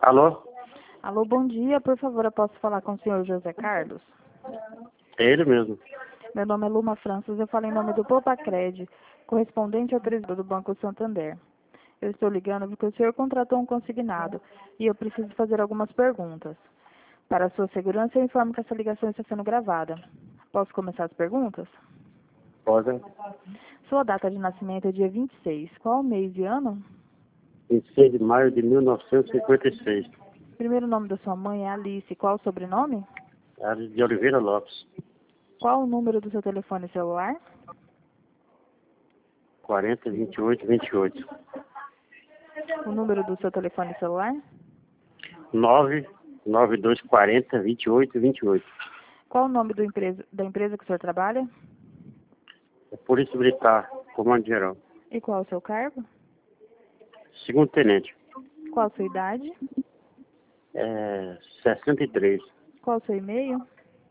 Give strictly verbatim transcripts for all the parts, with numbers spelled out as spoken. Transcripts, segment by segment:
Alô? Alô, bom dia. Por favor, eu posso falar com o senhor José Carlos? É ele mesmo. Meu nome é Luma Francis, eu falo em nome do Popacred, correspondente autorizado do Banco Santander. Eu estou ligando porque o senhor contratou um consignado e eu preciso fazer algumas perguntas. Para a sua segurança, eu informo que essa ligação está sendo gravada. Posso começar as perguntas? Pode. Sua data de nascimento é dia vinte e seis. Qual o mês e ano? vinte e seis de maio de mil novecentos e cinquenta e seis. Primeiro nome da sua mãe é Alice. Qual o sobrenome? Área de Oliveira Lopes. Qual o número do seu telefone celular? quarenta, vinte e oito, vinte e oito. O número do seu telefone celular? nove nove dois quatro zero, vinte e oito, vinte e oito. Qual o nome do empresa, da empresa que o senhor trabalha? É Polícia Militar, Comando Geral. E qual o seu cargo? Segundo tenente. Qual a sua idade? É sessenta e três. Qual o seu e-mail?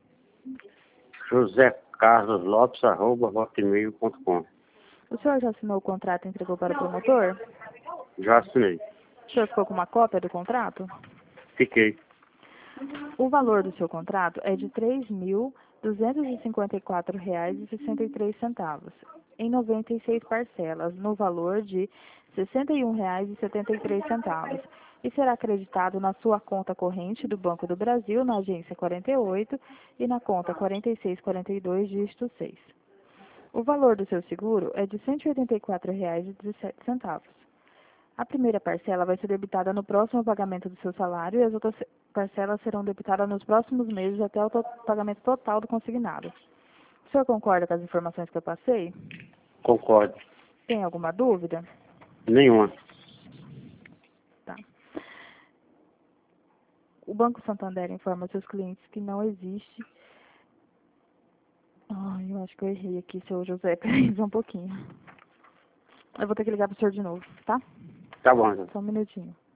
José Carlos Lopes, arroba, hotmail ponto com. O senhor já assinou o contrato e entregou para o promotor? Já assinei. O senhor ficou com uma cópia do contrato? Fiquei. O valor do seu contrato é de três mil duzentos e cinquenta e quatro reais e sessenta e três centavos, em noventa e seis parcelas, no valor de sessenta e um reais e setenta e três centavos, e será acreditado na sua conta corrente do Banco do Brasil, na agência quarenta e oito e na conta quarenta e seis quarenta e dois, dígito seis. O valor do seu seguro é de cento e oitenta e quatro reais e dezessete centavos. A primeira parcela vai ser debitada no próximo pagamento do seu salário e as outras parcelas serão debitadas nos próximos meses até o to- pagamento total do consignado. O senhor concorda com as informações que eu passei? Concordo. Tem alguma dúvida? Nenhuma. Tá. O Banco Santander informa aos seus clientes que não existe... Ai, eu acho que eu errei aqui, seu José. Peraí, só um pouquinho. Eu vou ter que ligar para o senhor de novo, tá? Tá bom, José. Só um minutinho.